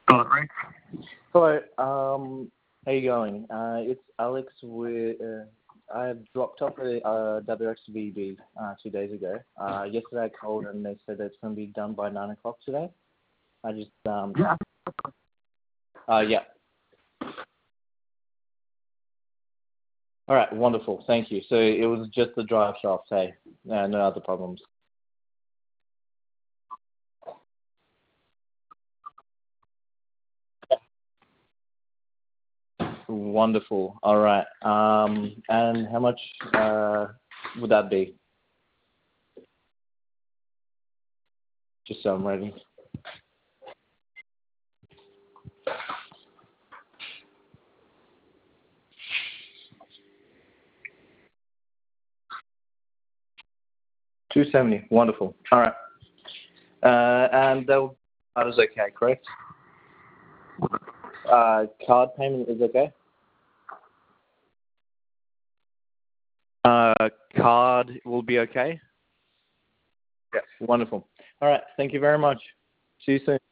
Hello. How you going? It's Alex. I dropped off a WXVB 2 days ago. Yesterday I called and they said that it's going to be done by 9 o'clock today. I just yeah. All right, wonderful. Thank you. So it was just the drive shaft, hey? No other problems. Wonderful. All right. And how much would that be? Just so I'm ready. $270. Wonderful. All right. And that was okay, correct? Card payment is okay? Card will be okay? Yeah. Wonderful. All right. Thank you very much. See you soon.